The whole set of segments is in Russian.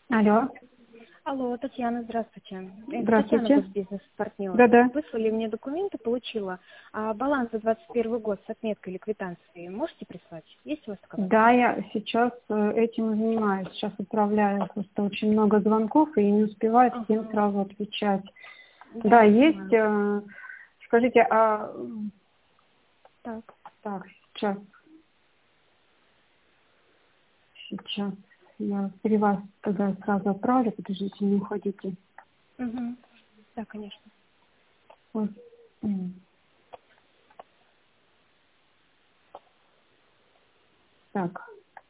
Алло, Алло, Татьяна, здравствуйте. Это Татьяна, здравствуйте. бизнес-партнер. Да-да. Выслали мне документы, получила. А баланс за 21 год с отметкой или квитанцией можете прислать? Есть у вас такая Да, возможность? я сейчас этим и занимаюсь. Сейчас отправляю просто очень много звонков и не успеваю всем Ага. сразу отвечать. Да, Да, я есть. понимаю. Скажите, Так. так, сейчас я при вас тогда сразу отправлю. Подождите, не уходите. Угу. Да, конечно. Вот. Так,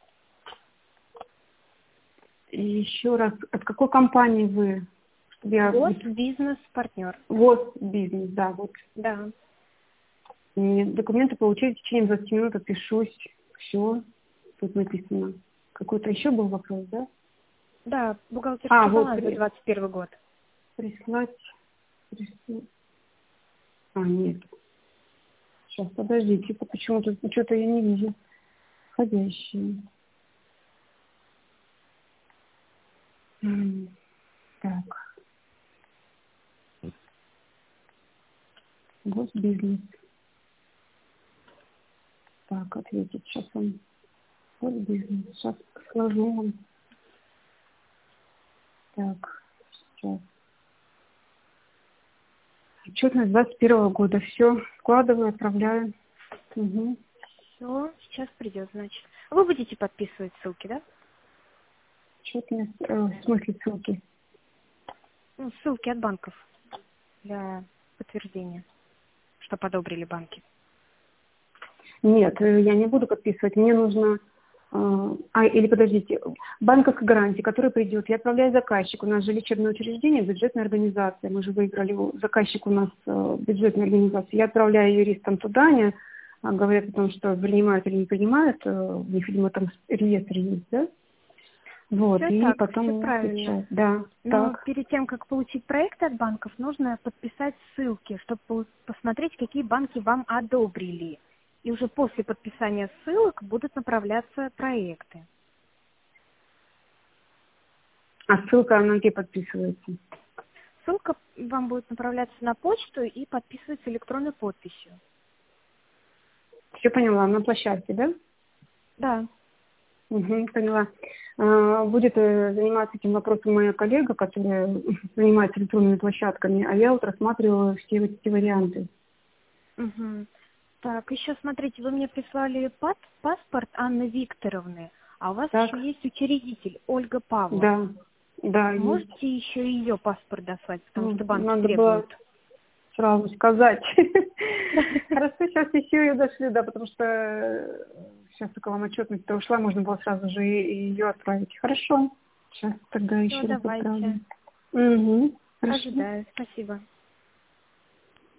и еще раз, от какой компании вы? Чтобы я... Вот бизнес-партнер. Вот бизнес, да, вот. Да. И документы получить в течение 20 минут, отпишусь. Все, тут написано. Какой-то еще был вопрос, да? Да, бухгалтерский Вот, баланс за 21 год. прислать. Нет. Сейчас, подождите, почему-то что-то я не вижу. Входящие. Так, госбизнес. Так, ответить. Сейчас он. Госбизнес. Сейчас сложу вам. Так, сейчас. Отчетность 21 года. Все, складываю, отправляю. Угу. Все, сейчас придет, значит. Вы будете подписывать ссылки, да? Отчетность, в смысле ссылки. Ну, ссылки от банков для подтверждения, что подобрили банки. Нет, я не буду подписывать. Мне нужно... или подождите. Банковская гарантия, которая придет. Я отправляю заказчику. У нас же лечебное учреждение, бюджетная организация. Мы же выиграли. Заказчик у нас бюджетная организация. Я отправляю юристам туда. Они говорят о том, что принимают или не принимают. У них, видимо, там реестр есть, да? Вот. Все И так, все потом правильно. отвечать. Да, Но так. перед тем, как получить проекты от банков, нужно подписать ссылки, чтобы посмотреть, какие банки вам одобрили. И уже после подписания ссылок будут направляться проекты. А ссылка на где подписывается? Ссылка вам будет направляться на почту и подписываться электронной подписью. Все поняла. На площадке, да? Да. Угу, поняла. Будет заниматься этим вопросом моя коллега, которая занимается электронными площадками, а я вот рассматривала все вот эти варианты. Мгм. Так, еще смотрите, вы мне прислали паспорт Анны Викторовны, а у вас еще Так, есть учредитель Ольга Павлова. да, да, есть. Можете еще ее паспорт дослать, потому Ну, что банки надо было требуют. сразу сказать. Хорошо, сейчас еще ее дошлю, да, потому что сейчас только вам отчетность-то ушла, можно было сразу же и ее отправить. Хорошо, сейчас тогда Все, еще раз давайте. отправлю. Угу, хорошо. Ожидаю. Спасибо.